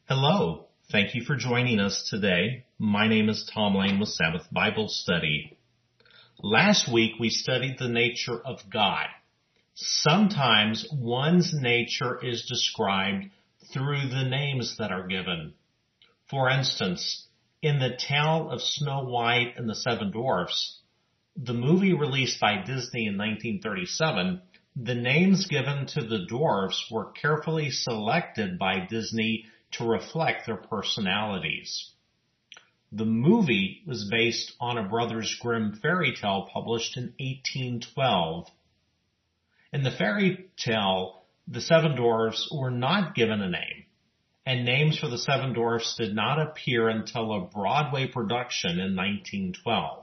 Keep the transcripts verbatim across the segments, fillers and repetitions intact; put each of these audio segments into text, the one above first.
Hello. Thank you for joining us today. My name is Tom Lane with Sabbath Bible Study. Last week we studied the nature of God. Sometimes one's nature is described through the names that are given. For instance, in the tale of Snow White and the Seven Dwarfs, the movie released by Disney in nineteen thirty-seven, the names given to the dwarfs were carefully selected by Disney to reflect their personalities. The movie was based on a Brothers Grimm fairy tale published in eighteen twelve. In the fairy tale, the seven dwarfs were not given a name, and names for the seven dwarfs did not appear until a Broadway production in nineteen twelve.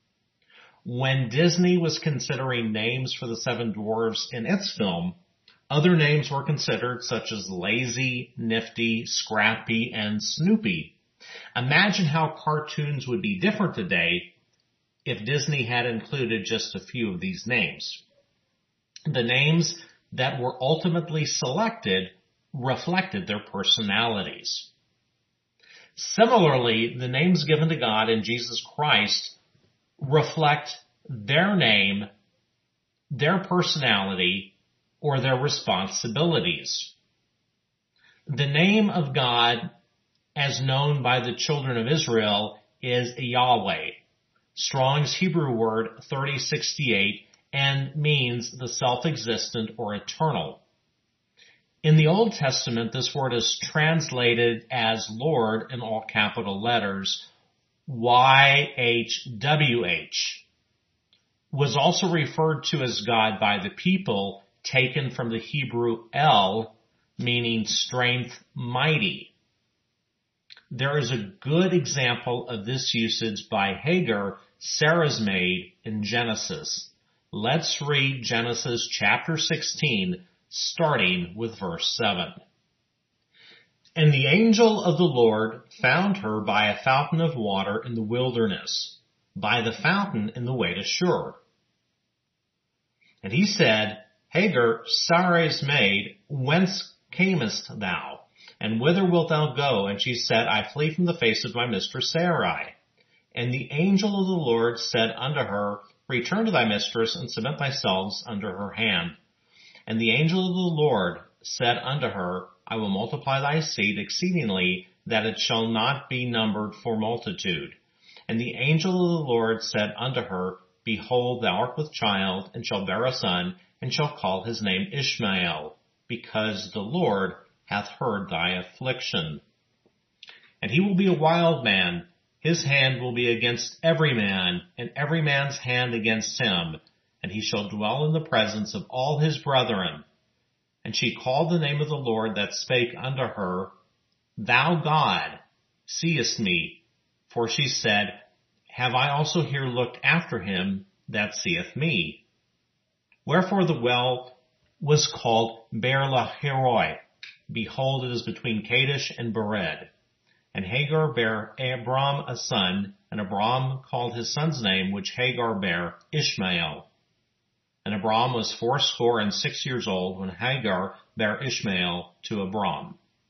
When Disney was considering names for the seven dwarfs in its film, other names were considered, such as Lazy, Nifty, Scrappy, and Snoopy. Imagine how cartoons would be different today if Disney had included just a few of these names. The names that were ultimately selected reflected their personalities. Similarly, the names given to God in Jesus Christ reflect their name, their personality, or their responsibilities. The name of God, as known by the children of Israel, is Yahweh. Strong's Hebrew word thirty sixty-eight and means the self-existent or eternal. In the Old Testament, this word is translated as Lord in all capital letters, Y H W H. Was also referred to as God by the people, taken from the Hebrew El, meaning strength, mighty. There is a good example of this usage by Hagar, Sarah's maid, in Genesis. Let's read Genesis chapter sixteen, starting with verse seven. And the angel of the Lord found her by a fountain of water in the wilderness, by the fountain in the way to Shur. And he said, Hagar, Sarai's maid, whence camest thou? And whither wilt thou go? And she said, I flee from the face of my mistress Sarai. And the angel of the Lord said unto her, Return to thy mistress, and submit thyself under her hand. And the angel of the Lord said unto her, I will multiply thy seed exceedingly, that it shall not be numbered for multitude. And the angel of the Lord said unto her, Behold, thou art with child, and shalt bear a son, and shall call his name Ishmael, because the Lord hath heard thy affliction. And he will be a wild man, his hand will be against every man, and every man's hand against him, and he shall dwell in the presence of all his brethren. And she called the name of the Lord that spake unto her, Thou God, seest me. For she said, Have I also here looked after him that seeth me? Wherefore the well was called Beer-lahai-roi. Behold, it is between Kadesh and Bered. And Hagar bare Abram a son, and Abram called his son's name, which Hagar bare, Ishmael. And Abram was fourscore and six years old when Hagar bare Ishmael to Abram.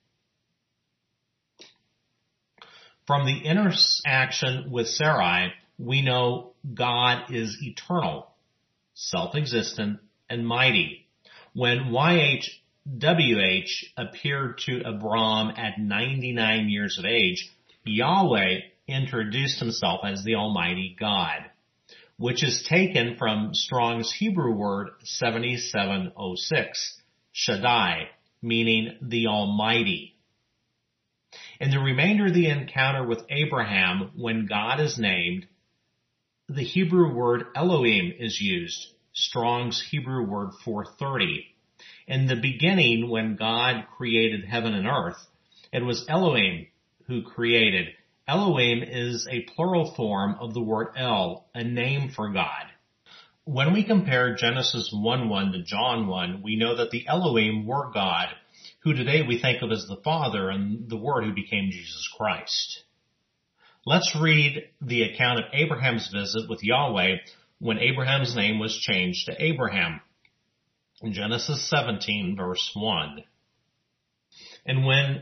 From the interaction with Sarai, we know God is eternal, self-existent, and mighty. When Y H W H appeared to Abram at ninety-nine years of age, Yahweh introduced himself as the Almighty God, which is taken from Strong's Hebrew word seventy-seven oh six, Shaddai, meaning the Almighty. In the remainder of the encounter with Abraham, when God is named, the Hebrew word Elohim is used, Strong's Hebrew word four thirty. In the beginning, when God created heaven and earth, it was Elohim who created. Elohim is a plural form of the word El, a name for God. When we compare Genesis one one to John one, we know that the Elohim were God, who today we think of as the Father and the Word who became Jesus Christ. Let's read the account of Abraham's visit with Yahweh when Abraham's name was changed to Abraham. In Genesis seventeen, verse one. And when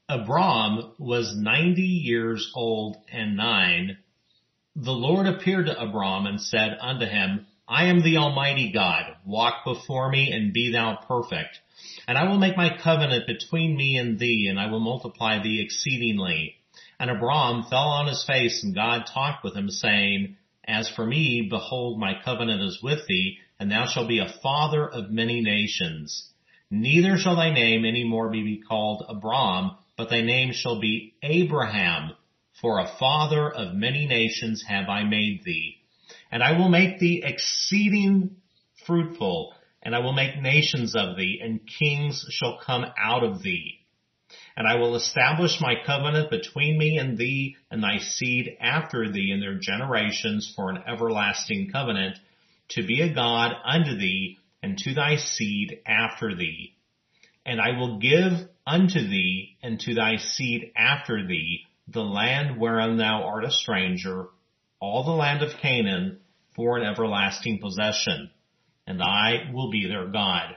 Abram was ninety years old and nine. The Lord appeared to Abram and said unto him, I am the Almighty God. Walk before me and be thou perfect. And I will make my covenant between me and thee, and I will multiply thee exceedingly. And Abram fell on his face, and God talked with him, saying, As for me, behold, my covenant is with thee, and thou shalt be a father of many nations. Neither shall thy name any more be called Abram, but thy name shall be Abraham, for a father of many nations have I made thee. And I will make thee exceeding fruitful, and I will make nations of thee, and kings shall come out of thee. And I will establish my covenant between me and thee and thy seed after thee in their generations for an everlasting covenant, to be a God unto thee and to thy seed after thee. And I will give unto thee and to thy seed after thee the land wherein thou art a stranger, all the land of Canaan, for an everlasting possession, and I will be their God.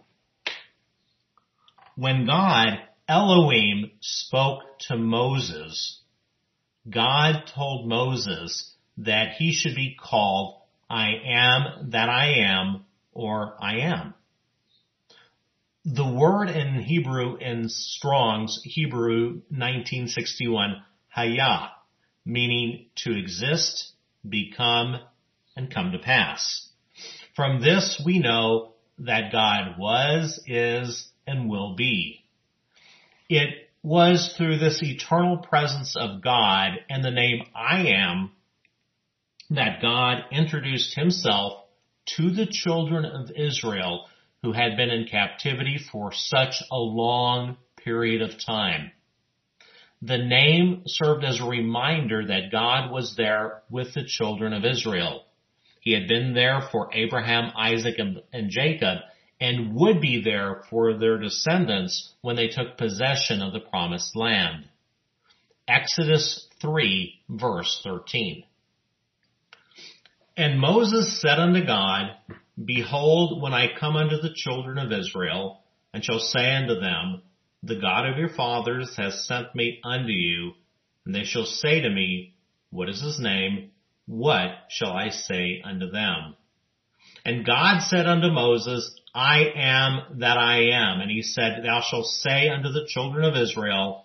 When God, Elohim, spoke to Moses, God told Moses that he should be called I am that I am, or I am. The word in Hebrew in Strong's Hebrew nineteen sixty-one, Hayah, meaning to exist, become, and come to pass. From this we know that God was, is, and will be. It was through this eternal presence of God and the name I am that God introduced himself to the children of Israel who had been in captivity for such a long period of time. The name served as a reminder that God was there with the children of Israel. He had been there for Abraham, Isaac, and, and Jacob, and would be there for their descendants when they took possession of the promised land. Exodus three, verse thirteen. And Moses said unto God, Behold, when I come unto the children of Israel, and shall say unto them, The God of your fathers has sent me unto you, and they shall say to me, What is his name? What shall I say unto them? And God said unto Moses, I am that I am. And he said, Thou shalt say unto the children of Israel,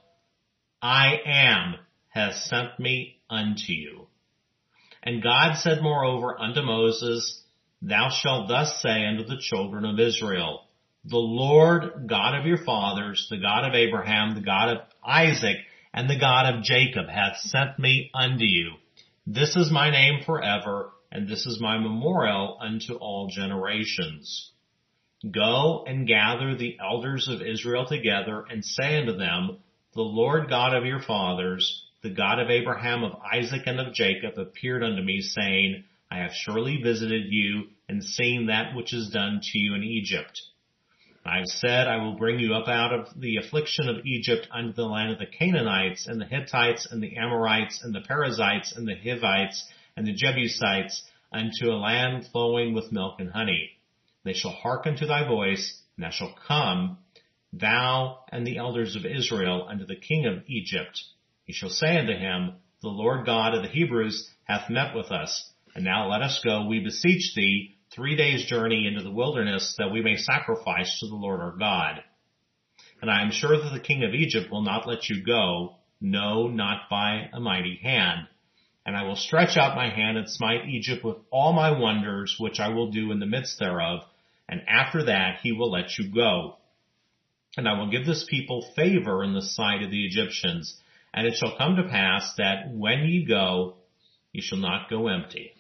I am has sent me unto you. And God said moreover unto Moses, Thou shalt thus say unto the children of Israel, The Lord God of your fathers, the God of Abraham, the God of Isaac, and the God of Jacob hath sent me unto you. This is my name forever, and this is my memorial unto all generations. Go and gather the elders of Israel together, and say unto them, The Lord God of your fathers, the God of Abraham, of Isaac, and of Jacob, appeared unto me, saying, I have surely visited you, and seen that which is done to you in Egypt. I have said, I will bring you up out of the affliction of Egypt unto the land of the Canaanites, and the Hittites, and the Amorites, and the Perizzites, and the Hivites, and the Jebusites, unto a land flowing with milk and honey. They shall hearken to thy voice, and thou shalt come, thou and the elders of Israel, unto the king of Egypt. Ye shall say unto him, The Lord God of the Hebrews hath met with us. And now let us go, we beseech thee, three days' journey into the wilderness, that we may sacrifice to the Lord our God. And I am sure that the king of Egypt will not let you go, no, not by a mighty hand. And I will stretch out my hand and smite Egypt with all my wonders, which I will do in the midst thereof, and after that he will let you go. And I will give this people favor in the sight of the Egyptians, and it shall come to pass that when ye go, ye shall not go empty.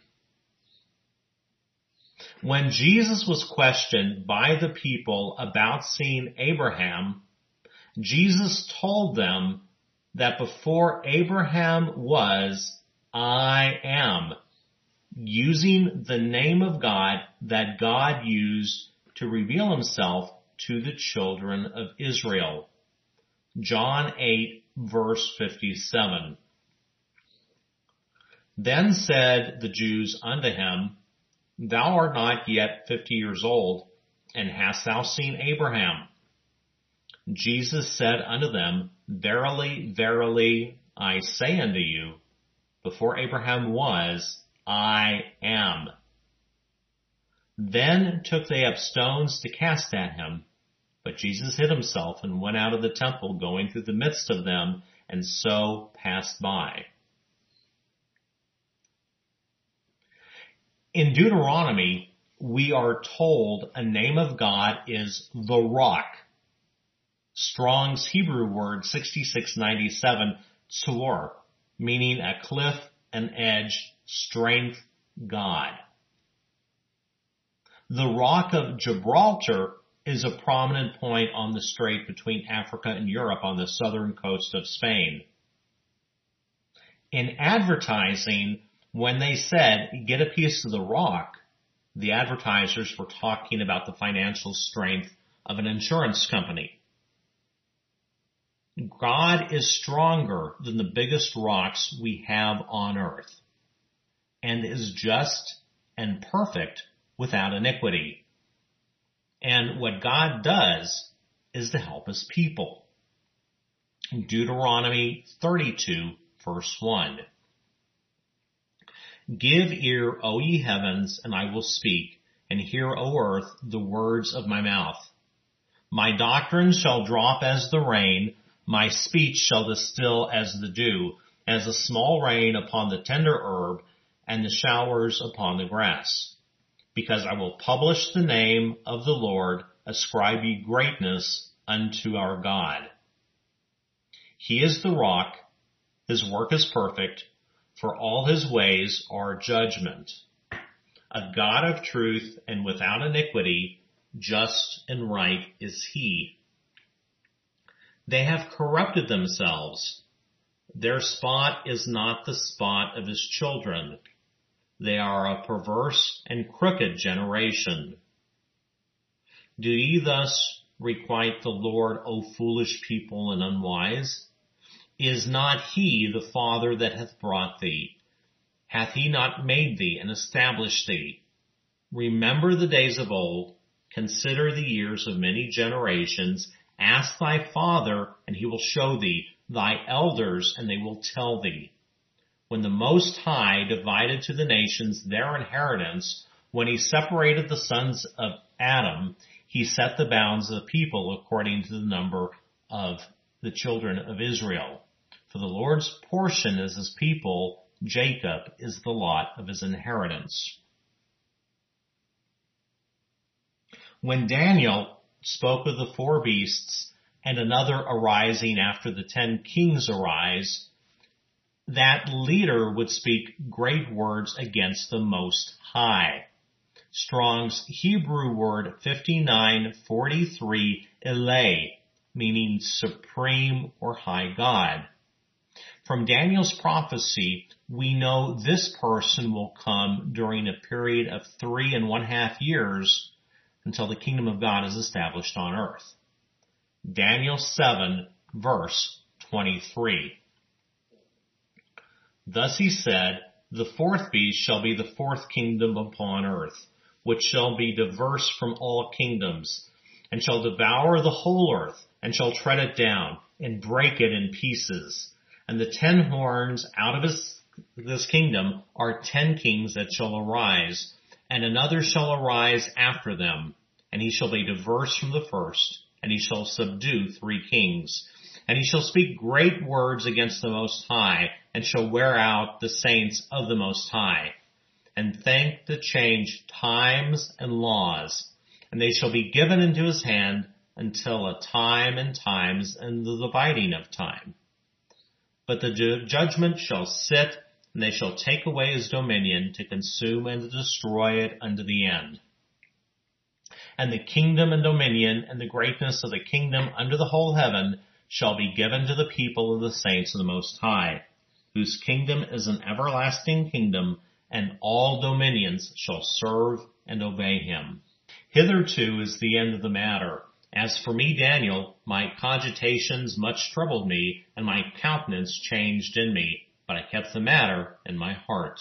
When Jesus was questioned by the people about seeing Abraham, Jesus told them that before Abraham was, I am, using the name of God that God used to reveal himself to the children of Israel. John eight, verse fifty-seven. Then said the Jews unto him, Thou art not yet fifty years old, and hast thou seen Abraham? Jesus said unto them, Verily, verily, I say unto you, before Abraham was, I am. Then took they up stones to cast at him. But Jesus hid himself and went out of the temple, going through the midst of them, and so passed by. In Deuteronomy, we are told a name of God is the Rock. Strong's Hebrew word sixty-six ninety-seven, Tzor, meaning a cliff, an edge, strength, God. The Rock of Gibraltar is a prominent point on the strait between Africa and Europe on the southern coast of Spain. In advertising, when they said, get a piece of the rock, the advertisers were talking about the financial strength of an insurance company. God is stronger than the biggest rocks we have on earth, and is just and perfect without iniquity. And what God does is to help his people. Deuteronomy thirty-two, verse one. Give ear, O ye heavens, and I will speak, and hear, O earth, the words of my mouth. My doctrine shall drop as the rain, my speech shall distill as the dew, as a small rain upon the tender herb, and the showers upon the grass. Because I will publish the name of the Lord, ascribe ye greatness unto our God. He is the rock, his work is perfect, for all his ways are judgment. A God of truth and without iniquity, just and right is he. They have corrupted themselves. Their spot is not the spot of his children. They are a perverse and crooked generation. Do ye thus requite the Lord, O foolish people and unwise? Is not he the Father that hath brought thee? Hath he not made thee and established thee? Remember the days of old, consider the years of many generations. Ask thy father, and he will show thee, thy elders, and they will tell thee. When the Most High divided to the nations their inheritance, when he separated the sons of Adam, he set the bounds of the people according to the number of the children of Israel. For the Lord's portion is his people, Jacob is the lot of his inheritance. When Daniel spoke of the four beasts and another arising after the ten kings arise, that leader would speak great words against the Most High. Strong's Hebrew word fifty-nine forty-three, Eleh, meaning supreme or high God. From Daniel's prophecy, we know this person will come during a period of three and one half years until the kingdom of God is established on earth. Daniel seven, verse twenty-three. Thus he said, the fourth beast shall be the fourth kingdom upon earth, which shall be diverse from all kingdoms, and shall devour the whole earth, and shall tread it down, and break it in pieces. And the ten horns out of his, this kingdom are ten kings that shall arise, and another shall arise after them, and he shall be diverse from the first, and he shall subdue three kings. And he shall speak great words against the Most High, and shall wear out the saints of the Most High, and think to change times and laws. And they shall be given into his hand until a time and times and the dividing of time. But the ju- judgment shall sit, and they shall take away his dominion to consume and to destroy it unto the end. And the kingdom and dominion and the greatness of the kingdom under the whole heaven shall be given to the people of the saints of the Most High, whose kingdom is an everlasting kingdom, and all dominions shall serve and obey him. Hitherto is the end of the matter. As for me, Daniel, my cogitations much troubled me, and my countenance changed in me, but I kept the matter in my heart.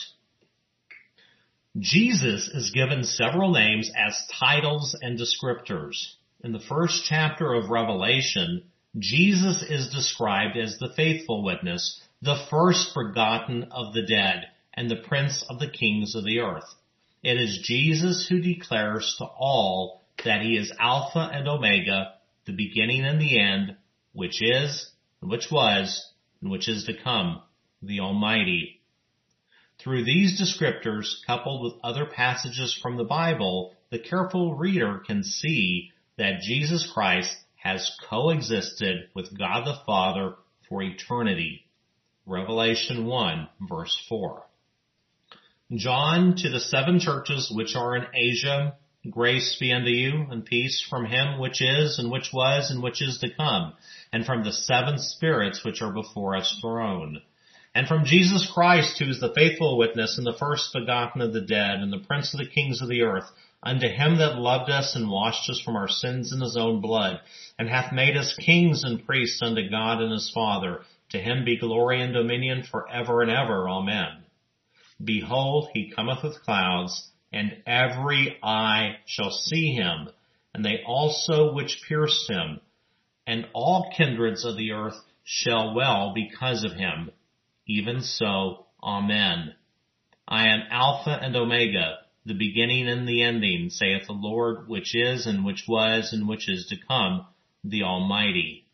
Jesus is given several names as titles and descriptors. In the first chapter of Revelation, Jesus is described as the faithful witness, the first begotten of the dead, and the prince of the kings of the earth. It is Jesus who declares to all that he is Alpha and Omega, the beginning and the end, which is, and which was, and which is to come, the Almighty. Through these descriptors, coupled with other passages from the Bible, the careful reader can see that Jesus Christ has coexisted with God the Father for eternity. Revelation one, verse four. John, to the seven churches which are in Asia, grace be unto you, and peace from him which is, and which was, and which is to come, and from the seven spirits which are before his throne, and from Jesus Christ, who is the faithful witness, and the first begotten of the dead, and the prince of the kings of the earth, unto him that loved us and washed us from our sins in his own blood, and hath made us kings and priests unto God and his Father. To him be glory and dominion for ever and ever. Amen. Behold, he cometh with clouds, and every eye shall see him, and they also which pierced him, and all kindreds of the earth shall well because of him. Even so, Amen. I am Alpha and Omega, the beginning and the ending, saith the Lord, which is, and which was, and which is to come, the Almighty.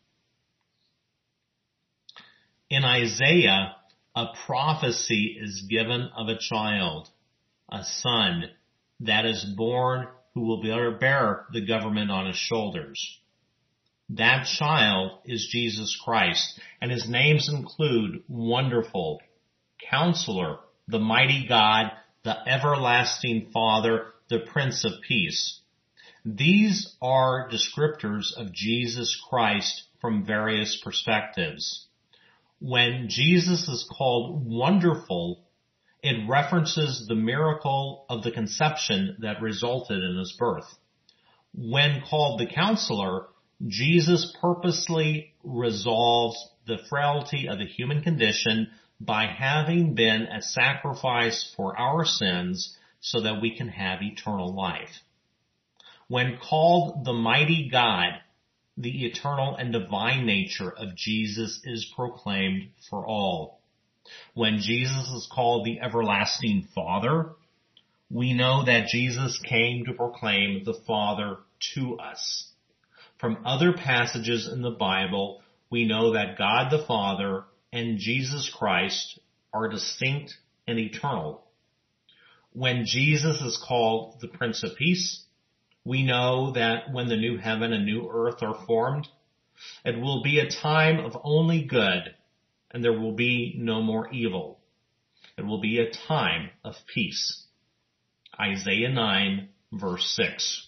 In Isaiah, a prophecy is given of a child, a son, that is born, who will bear the government on his shoulders. That child is Jesus Christ, and his names include Wonderful, Counselor, the Mighty God, the Everlasting Father, the Prince of Peace. These are descriptors of Jesus Christ from various perspectives. When Jesus is called Wonderful, it references the miracle of the conception that resulted in his birth. When called the Counselor, Jesus purposely resolves the frailty of the human condition by having been a sacrifice for our sins so that we can have eternal life. When called the Mighty God, the eternal and divine nature of Jesus is proclaimed for all. When Jesus is called the Everlasting Father, we know that Jesus came to proclaim the Father to us. From other passages in the Bible, we know that God the Father and Jesus Christ are distinct and eternal. When Jesus is called the Prince of Peace, we know that when the new heaven and new earth are formed, it will be a time of only good, and there will be no more evil. It will be a time of peace. Isaiah nine, verse six.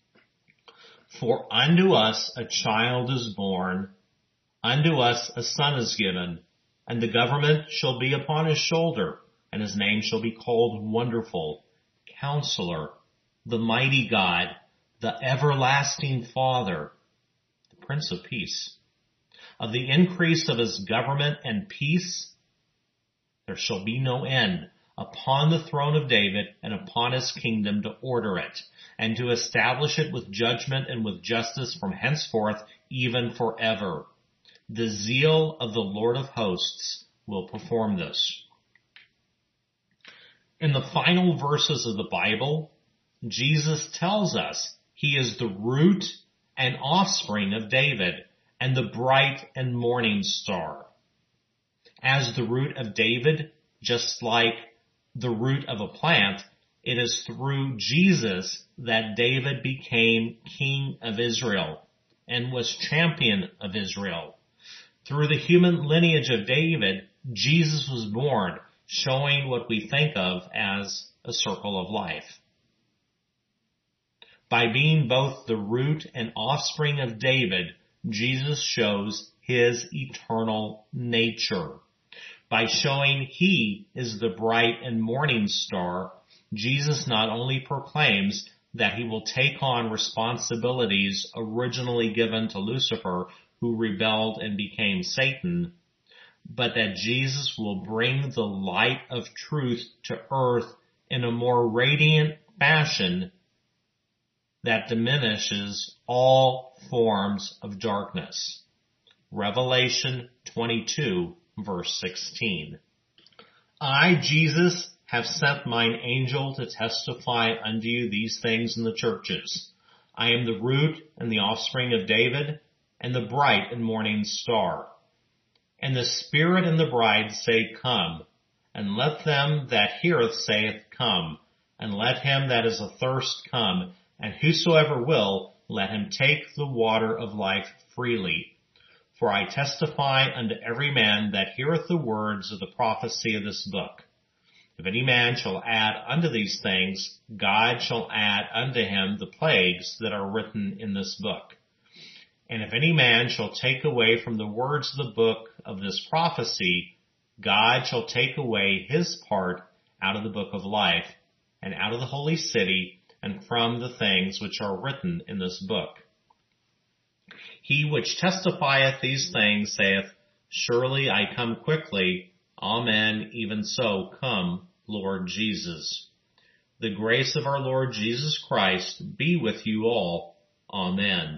For unto us a child is born, unto us a son is given, and the government shall be upon his shoulder, and his name shall be called Wonderful, Counselor, the Mighty God, the Everlasting Father, the Prince of Peace. Of the increase of his government and peace, there shall be no end upon the throne of David and upon his kingdom to order it, and to establish it with judgment and with justice from henceforth, even forever. The zeal of the Lord of hosts will perform this. In the final verses of the Bible, Jesus tells us he is the root and offspring of David and the bright and morning star. As the root of David, just like the root of a plant, it is through Jesus that David became king of Israel and was champion of Israel. Through the human lineage of David, Jesus was born, showing what we think of as a circle of life. By being both the root and offspring of David, Jesus shows his eternal nature. By showing he is the bright and morning star, Jesus not only proclaims that he will take on responsibilities originally given to Lucifer, who rebelled and became Satan, but that Jesus will bring the light of truth to earth in a more radiant fashion that diminishes all forms of darkness. Revelation twenty-two, verse sixteen. I, Jesus, have sent mine angel to testify unto you these things in the churches. I am the root and the offspring of David, and the bright and morning star. And the Spirit and the bride say, Come. And let them that heareth saith, Come. And let him that is athirst come. And whosoever will, let him take the water of life freely. For I testify unto every man that heareth the words of the prophecy of this book. If any man shall add unto these things, God shall add unto him the plagues that are written in this book. And if any man shall take away from the words of the book of this prophecy, God shall take away his part out of the book of life, and out of the holy city, and from the things which are written in this book. He which testifieth these things saith, Surely I come quickly. Amen. Even so, come, Lord Jesus. The grace of our Lord Jesus Christ be with you all. Amen.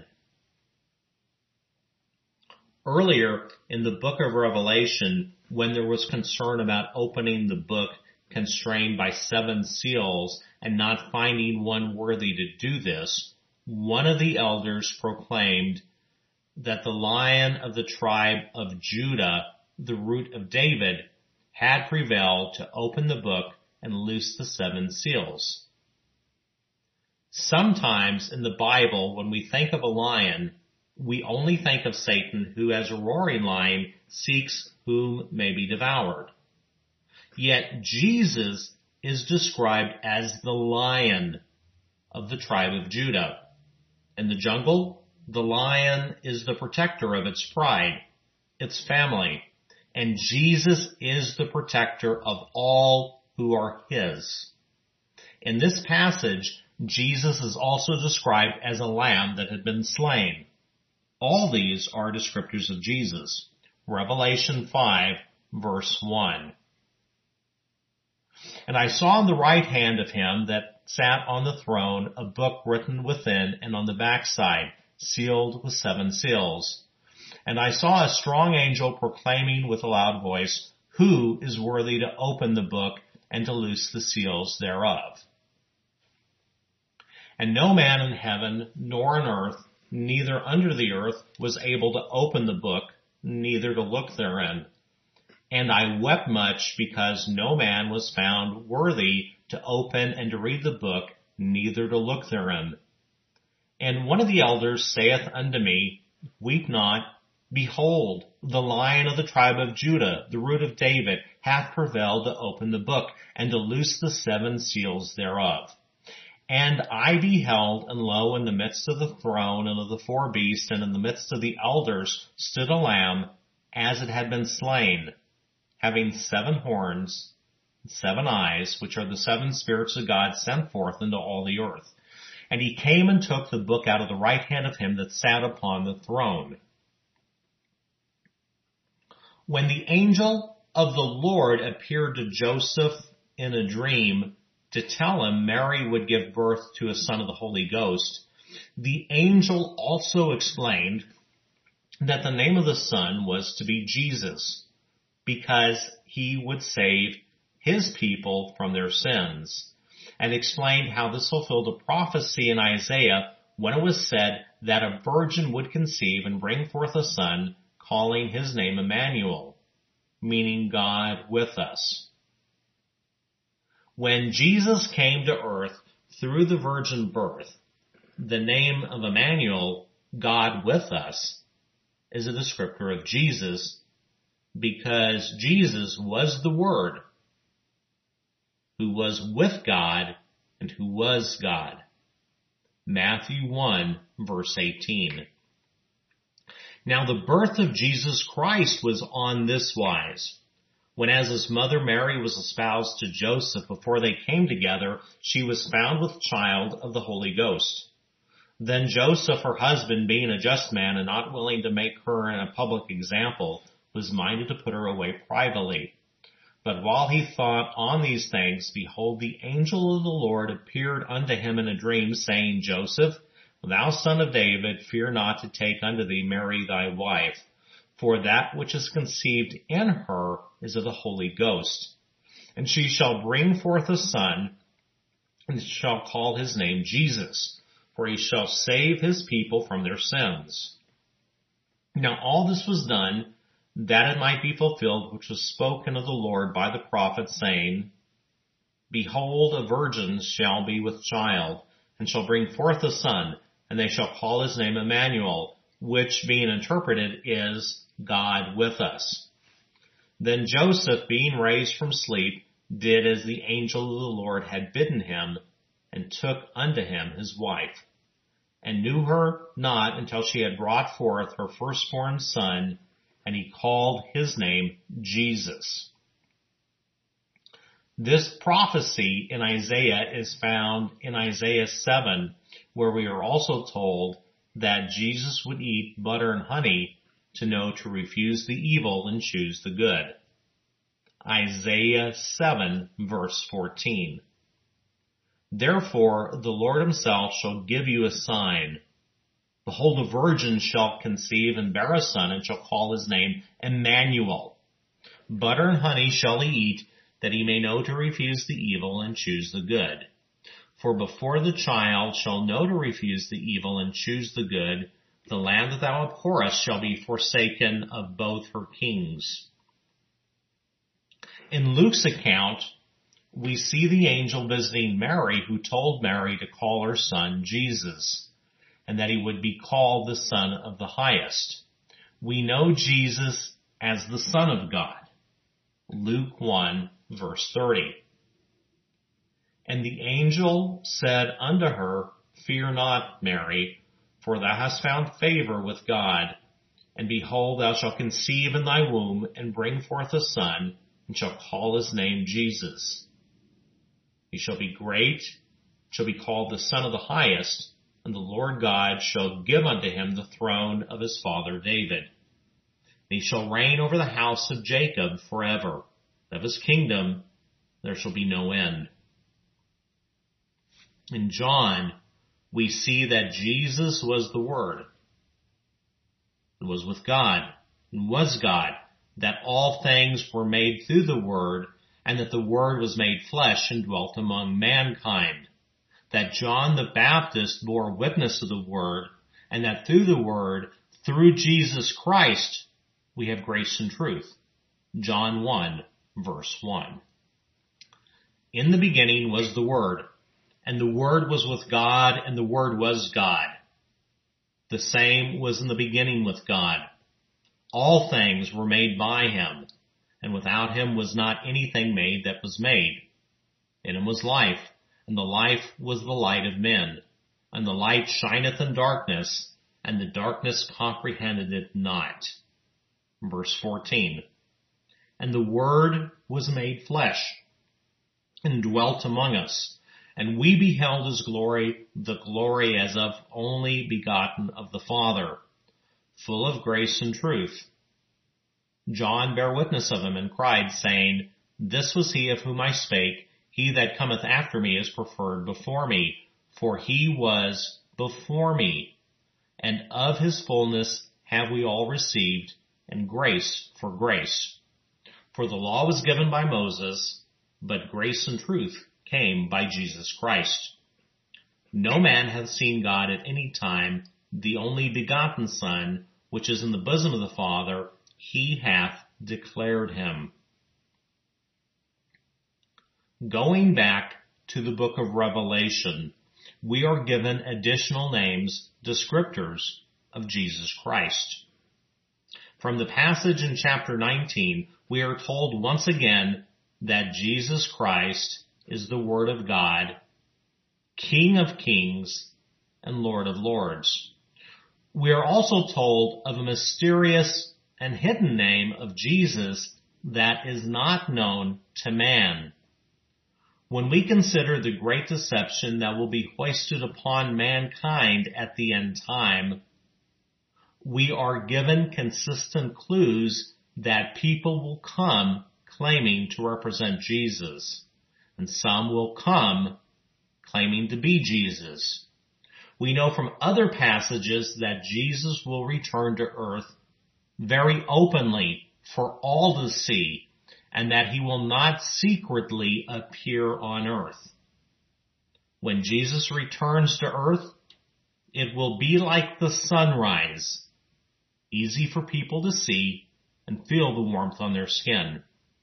Earlier in the book of Revelation, when there was concern about opening the book constrained by seven seals and not finding one worthy to do this, one of the elders proclaimed that the Lion of the tribe of Judah, the root of David, had prevailed to open the book and loose the seven seals. Sometimes in the Bible, when we think of a lion, we only think of Satan, who as a roaring lion seeks whom may be devoured. Yet Jesus is described as the Lion of the tribe of Judah. In the jungle, the lion is the protector of its pride, its family, and Jesus is the protector of all who are his. In this passage, Jesus is also described as a lamb that had been slain. All these are descriptors of Jesus. Revelation five, verse one. And I saw on the right hand of him that sat on the throne a book written within and on the backside, sealed with seven seals. And I saw a strong angel proclaiming with a loud voice, Who is worthy to open the book and to loose the seals thereof? And no man in heaven, nor on earth, neither under the earth, was able to open the book, neither to look therein. And I wept much, because no man was found worthy to open and to read the book, neither to look therein. And one of the elders saith unto me, Weep not. Behold, the Lion of the tribe of Judah, the root of David, hath prevailed to open the book, and to loose the seven seals thereof. And I beheld, and lo, in the midst of the throne and of the four beasts, and in the midst of the elders, stood a lamb, as it had been slain, having seven horns, and seven eyes, which are the seven spirits of God sent forth into all the earth. And he came and took the book out of the right hand of him that sat upon the throne. When the angel of the Lord appeared to Joseph in a dream to tell him Mary would give birth to a son of the Holy Ghost, the angel also explained that the name of the son was to be Jesus, because he would save his people from their sins, and explained how this fulfilled a prophecy in Isaiah when it was said that a virgin would conceive and bring forth a son, calling his name Emmanuel, meaning God with us. When Jesus came to earth through the virgin birth, the name of Emmanuel, God with us, is a descriptor of Jesus, because Jesus was the Word, who was with God and who was God. Matthew one, verse eighteen. Now the birth of Jesus Christ was on this wise. When as his mother Mary was espoused to Joseph, before they came together, she was found with child of the Holy Ghost. Then Joseph, her husband, being a just man and not willing to make her a public example, was minded to put her away privately. But while he thought on these things, behold, the angel of the Lord appeared unto him in a dream, saying, Joseph, thou son of David, fear not to take unto thee Mary thy wife, for that which is conceived in her is of the Holy Ghost. And she shall bring forth a son, and shall call his name Jesus, for he shall save his people from their sins. Now all this was done, that it might be fulfilled which was spoken of the Lord by the prophet, saying, Behold, a virgin shall be with child, and shall bring forth a son, and they shall call his name Emmanuel, which being interpreted is God with us. Then Joseph, being raised from sleep, did as the angel of the Lord had bidden him, and took unto him his wife, and knew her not until she had brought forth her firstborn son, and he called his name Jesus. This prophecy in Isaiah is found in Isaiah seven, where we are also told that Jesus would eat butter and honey to know to refuse the evil and choose the good. Isaiah seven, verse fourteen. Therefore the Lord himself shall give you a sign. Behold, a virgin shall conceive and bear a son, and shall call his name Emmanuel. Butter and honey shall he eat, that he may know to refuse the evil and choose the good. For before the child shall know to refuse the evil and choose the good, the land that thou abhorrest shall be forsaken of both her kings. In Luke's account, we see the angel visiting Mary, who told Mary to call her son Jesus, and that he would be called the Son of the Highest. We know Jesus as the Son of God. Luke one, verse thirty. And the angel said unto her, Fear not, Mary, for thou hast found favor with God. And behold, thou shalt conceive in thy womb, and bring forth a son, and shall call his name Jesus. He shall be great, shall be called the Son of the Highest, and the Lord God shall give unto him the throne of his father David. And he shall reign over the house of Jacob forever. Of his kingdom there shall be no end. In John, we see that Jesus was the Word. It was with God, and was God, that all things were made through the Word, and that the Word was made flesh and dwelt among mankind. That John the Baptist bore witness of the Word, and that through the Word, through Jesus Christ, we have grace and truth. John one, verse one. In the beginning was the Word, and the Word was with God, and the Word was God. The same was in the beginning with God. All things were made by him, and without him was not anything made that was made. In him was life, and the life was the light of men. And the light shineth in darkness, and the darkness comprehended it not. Verse fourteen. And the Word was made flesh, and dwelt among us, and we beheld his glory, the glory as of only begotten of the Father, full of grace and truth. John bare witness of him, and cried, saying, This was he of whom I spake. He that cometh after me is preferred before me, for he was before me. And of his fullness have we all received, and grace for grace. For the law was given by Moses, but grace and truth came by Jesus Christ. No man hath seen God at any time. The only begotten Son, which is in the bosom of the Father, he hath declared him. Going back to the book of Revelation, we are given additional names, descriptors of Jesus Christ. From the passage in chapter nineteen, we are told once again that Jesus Christ is the Word of God, King of kings, and Lord of lords. We are also told of a mysterious and hidden name of Jesus that is not known to man. When we consider the great deception that will be hoisted upon mankind at the end time, we are given consistent clues that people will come claiming to represent Jesus, and some will come claiming to be Jesus. We know from other passages that Jesus will return to earth very openly for all to see, and that he will not secretly appear on earth. When Jesus returns to earth, it will be like the sunrise, easy for people to see and feel the warmth on their skin.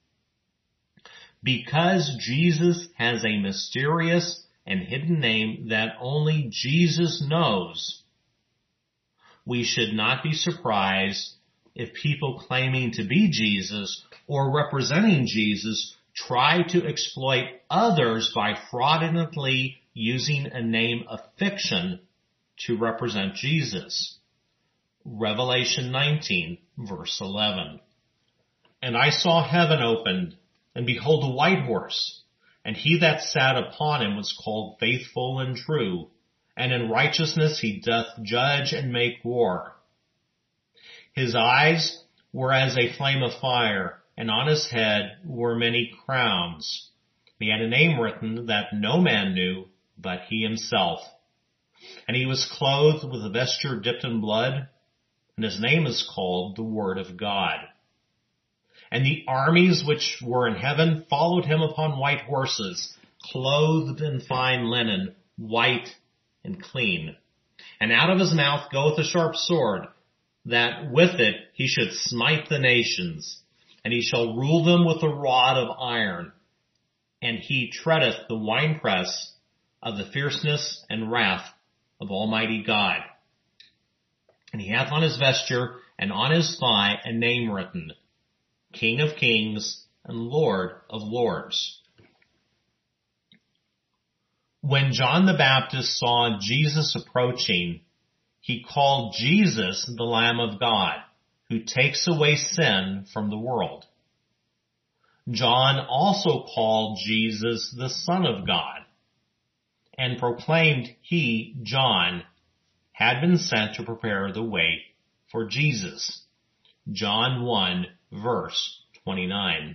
Because Jesus has a mysterious and hidden name that only Jesus knows, we should not be surprised if people claiming to be Jesus or representing Jesus try to exploit others by fraudulently using a name of fiction to represent Jesus. Revelation nineteen, verse eleven. And I saw heaven opened, and behold a white horse, and he that sat upon him was called Faithful and True, and in righteousness he doth judge and make war. His eyes were as a flame of fire, and on his head were many crowns. He had a name written that no man knew but he himself. And he was clothed with a vesture dipped in blood, and his name is called the Word of God. And the armies which were in heaven followed him upon white horses, clothed in fine linen, white and clean. And out of his mouth goeth a sharp sword, that with it he should smite the nations, and he shall rule them with a rod of iron. And he treadeth the winepress of the fierceness and wrath of Almighty God. And he hath on his vesture and on his thigh a name written, King of Kings and Lord of Lords. When John the Baptist saw Jesus approaching, he called Jesus the Lamb of God, who takes away sin from the world. John also called Jesus the Son of God, and proclaimed he, John, had been sent to prepare the way for Jesus. John one, verse twenty-nine.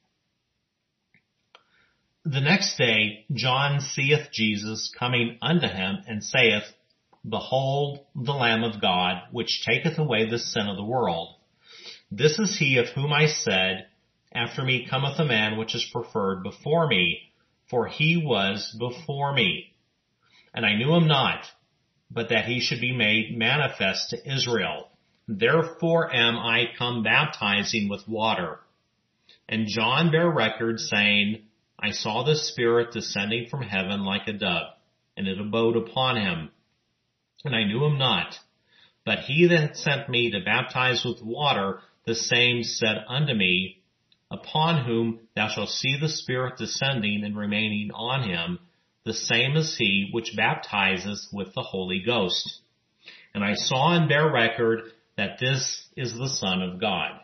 The next day John seeth Jesus coming unto him, and saith, Behold the Lamb of God, which taketh away the sin of the world. This is he of whom I said, After me cometh a man which is preferred before me, for he was before me. And I knew him not, but that he should be made manifest to Israel. Therefore am I come baptizing with water. And John bare record, saying, I saw the Spirit descending from heaven like a dove, and it abode upon him. And I knew him not, but he that sent me to baptize with water, the same said unto me, Upon whom thou shalt see the Spirit descending and remaining on him, the same is he which baptizeth with the Holy Ghost. And I saw and bare record that this is the Son of God.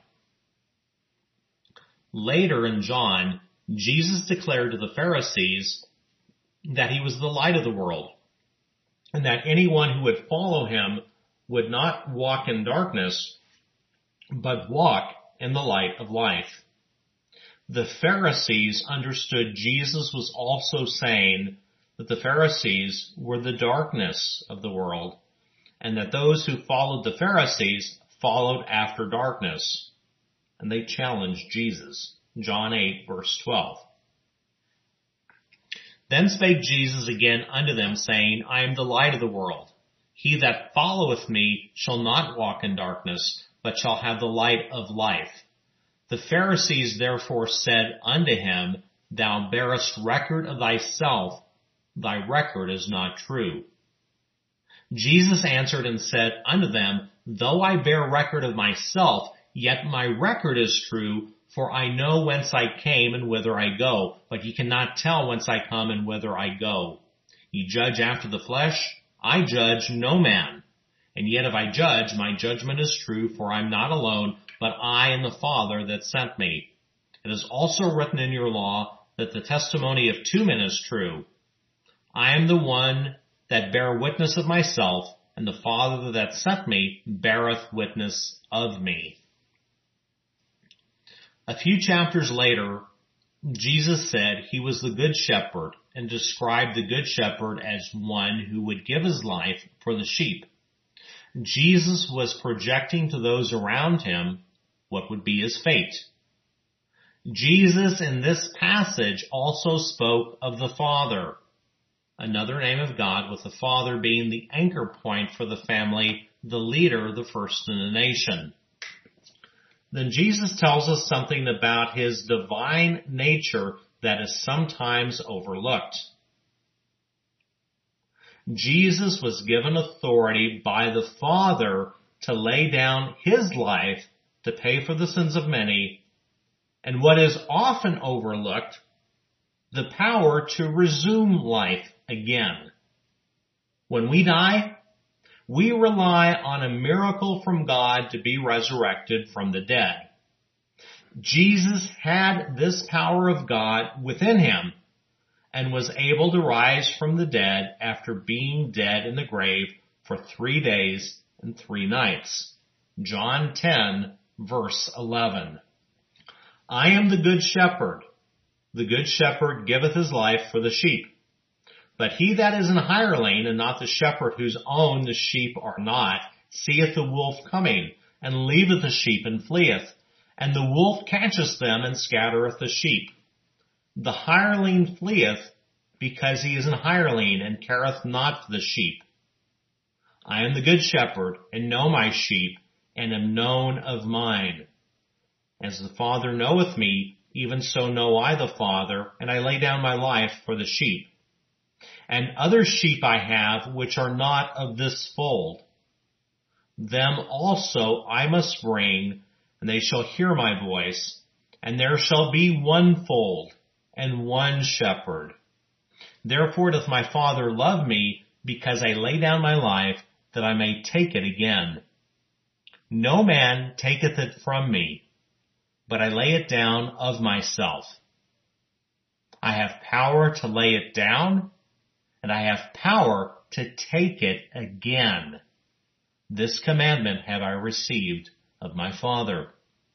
Later in John, Jesus declared to the Pharisees that he was the light of the world, and that anyone who would follow him would not walk in darkness, but walk in the light of life. The Pharisees understood Jesus was also saying that the Pharisees were the darkness of the world, and that those who followed the Pharisees followed after darkness. And they challenged Jesus. John eight, verse twelve. Then spake Jesus again unto them, saying, I am the light of the world. He that followeth me shall not walk in darkness, but shall have the light of life. The Pharisees therefore said unto him, Thou bearest record of thyself, thy record is not true. Jesus answered and said unto them, Though I bear record of myself, yet my record is true, for I know whence I came and whither I go, but ye cannot tell whence I come and whither I go. Ye judge after the flesh, I judge no man. And yet if I judge, my judgment is true, for I am not alone, but I and the Father that sent me. It is also written in your law that the testimony of two men is true. I am the one that bear witness of myself, and the Father that sent me beareth witness of me. A few chapters later, Jesus said he was the good shepherd and described the good shepherd as one who would give his life for the sheep. Jesus was projecting to those around him what would be his fate. Jesus in this passage also spoke of the Father, another name of God, with the Father being the anchor point for the family, the leader, the first in the nation. Then Jesus tells us something about his divine nature that is sometimes overlooked. Jesus was given authority by the Father to lay down his life to pay for the sins of many, and what is often overlooked, the power to resume life again. When we die, we rely on a miracle from God to be resurrected from the dead. Jesus had this power of God within him and was able to rise from the dead after being dead in the grave for three days and three nights. John ten, verse eleven. I am the good shepherd. The good shepherd giveth his life for the sheep. But he that is an hireling, and not the shepherd whose own the sheep are not, seeth the wolf coming, and leaveth the sheep, and fleeth. And the wolf catcheth them, and scattereth the sheep. The hireling fleeth, because he is an hireling, and careth not for the sheep. I am the good shepherd, and know my sheep, and am known of mine. As the Father knoweth me, even so know I the Father, and I lay down my life for the sheep. And other sheep I have, which are not of this fold. Them also I must bring, and they shall hear my voice, and there shall be one fold, and one shepherd. Therefore doth my Father love me, because I lay down my life, that I may take it again. No man taketh it from me, but I lay it down of myself. I have power to lay it down, and I have power to take it again. This commandment have I received of my Father.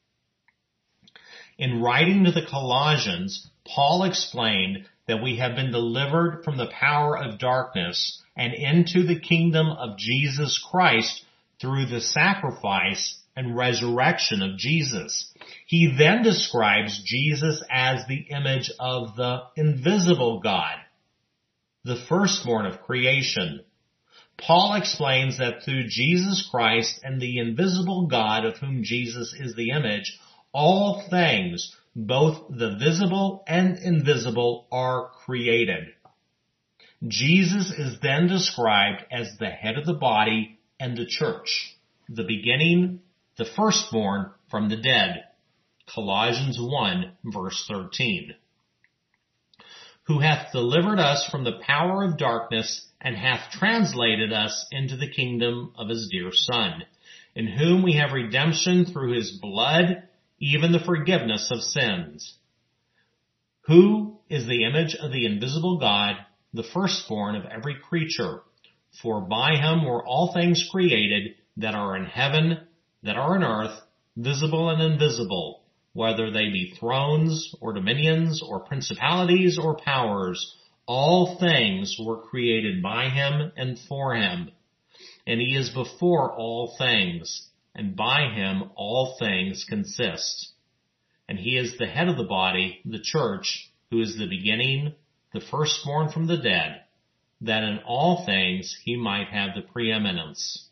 In writing to the Colossians, Paul explained that we have been delivered from the power of darkness and into the kingdom of Jesus Christ through the sacrifice and resurrection of Jesus. He then describes Jesus as the image of the invisible God, the firstborn of creation. Paul explains that through Jesus Christ and the invisible God of whom Jesus is the image, all things, both the visible and invisible, are created. Jesus is then described as the head of the body and the church, the beginning, the firstborn from the dead. Colossians one, verse thirteen. Who hath delivered us from the power of darkness and hath translated us into the kingdom of his dear Son, in whom we have redemption through his blood, even the forgiveness of sins. Who is the image of the invisible God, the firstborn of every creature? For by him were all things created that are in heaven, that are in earth, visible and invisible, whether they be thrones or dominions or principalities or powers. All things were created by him and for him. And he is before all things, and by him all things consist. And he is the head of the body, the church, who is the beginning, the firstborn from the dead, that in all things he might have the preeminence.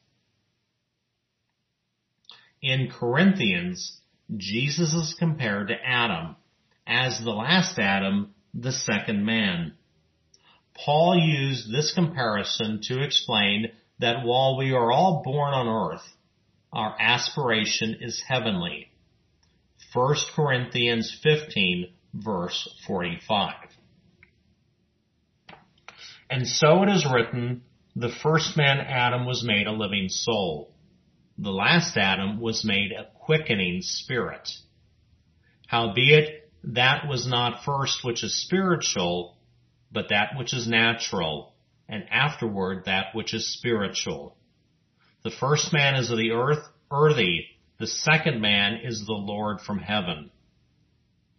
In Corinthians, Jesus is compared to Adam, as the last Adam, the second man. Paul used this comparison to explain that while we are all born on earth, our aspiration is heavenly. First Corinthians fifteen, verse forty-five. And so it is written, the first man Adam was made a living soul. The last Adam was made a quickening spirit. Howbeit, that was not first which is spiritual, but that which is natural, and afterward that which is spiritual. The first man is of the earth, earthy. The second man is the Lord from heaven.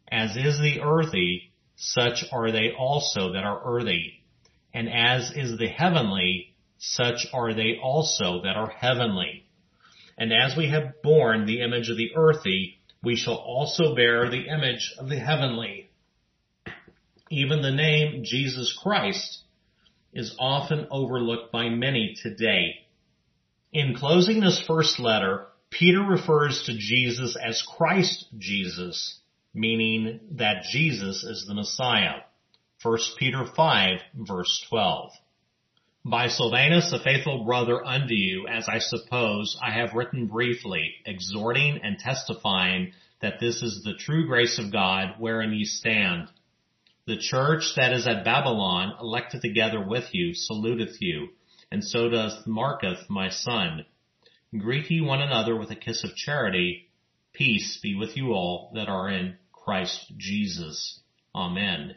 As is the earthy, such are they also that are earthy. And as is the heavenly, such are they also that are heavenly. And as we have borne the image of the earthy, we shall also bear the image of the heavenly. Even the name Jesus Christ is often overlooked by many today. In closing this first letter, Peter refers to Jesus as Christ Jesus, meaning that Jesus is the Messiah. First Peter five, verse twelve. By Silvanus, a faithful brother unto you, as I suppose I have written briefly, exhorting and testifying that this is the true grace of God wherein ye stand. The church that is at Babylon, elected together with you, saluteth you, and so doth Marcus, my son. Greet ye one another with a kiss of charity. Peace be with you all that are in Christ Jesus. Amen.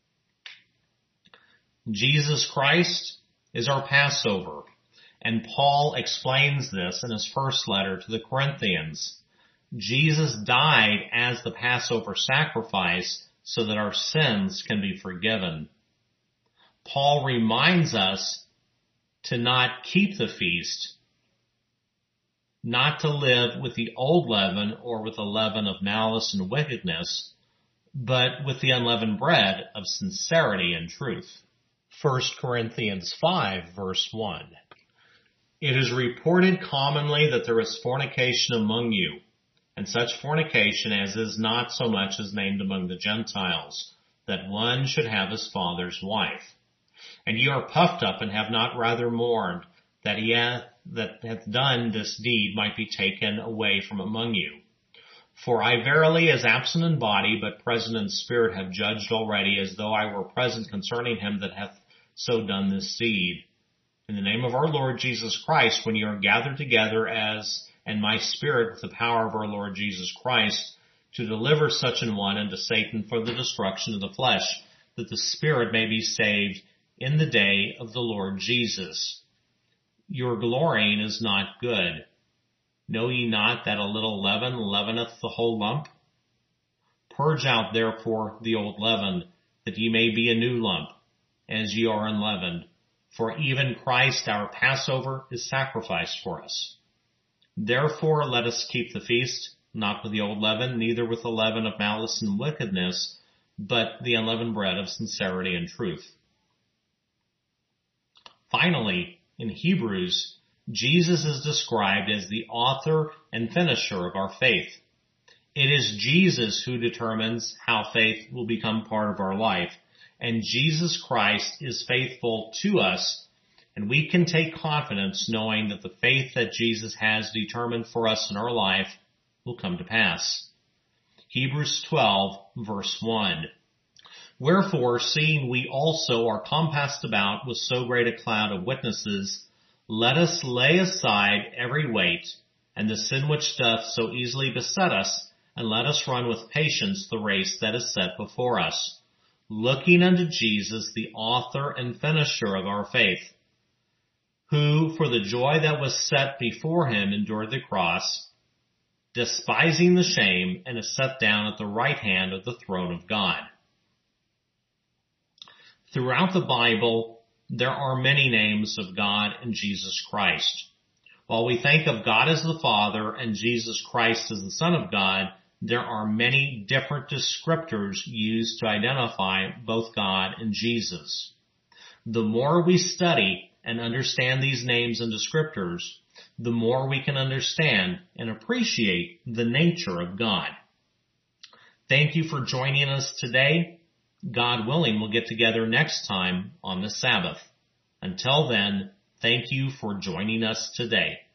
Jesus Christ is our Passover, and Paul explains this in his first letter to the Corinthians. Jesus died as the Passover sacrifice so that our sins can be forgiven. Paul reminds us to not keep the feast, not to live with the old leaven or with the leaven of malice and wickedness, but with the unleavened bread of sincerity and truth. First Corinthians five, verse one. It is reported commonly that there is fornication among you, and such fornication as is not so much as named among the Gentiles, that one should have his father's wife. And ye are puffed up and have not rather mourned, that he hath, that hath done this deed might be taken away from among you. For I verily, as absent in body, but present in spirit, have judged already, as though I were present concerning him that hath so done this deed. In the name of our Lord Jesus Christ, when you are gathered together as, and my spirit with the power of our Lord Jesus Christ, to deliver such an one unto Satan for the destruction of the flesh, that the spirit may be saved in the day of the Lord Jesus. Your glorying is not good. Know ye not that a little leaven leaveneth the whole lump? Purge out therefore the old leaven, that ye may be a new lump, as ye are unleavened. For even Christ our Passover is sacrificed for us. Therefore let us keep the feast, not with the old leaven, neither with the leaven of malice and wickedness, but the unleavened bread of sincerity and truth. Finally, in Hebrews, Jesus is described as the author and finisher of our faith. It is Jesus who determines how faith will become part of our life, and Jesus Christ is faithful to us, and we can take confidence knowing that the faith that Jesus has determined for us in our life will come to pass. Hebrews twelve, verse one. Wherefore, seeing we also are compassed about with so great a cloud of witnesses, let us lay aside every weight, and the sin which doth so easily beset us, and let us run with patience the race that is set before us, looking unto Jesus, the author and finisher of our faith, who for the joy that was set before him endured the cross, despising the shame, and is set down at the right hand of the throne of God. Throughout the Bible, there are many names of God and Jesus Christ. While we think of God as the Father and Jesus Christ as the Son of God, there are many different descriptors used to identify both God and Jesus. The more we study and understand these names and descriptors, the more we can understand and appreciate the nature of God. Thank you for joining us today. God willing, we'll get together next time on the Sabbath. Until then, thank you for joining us today.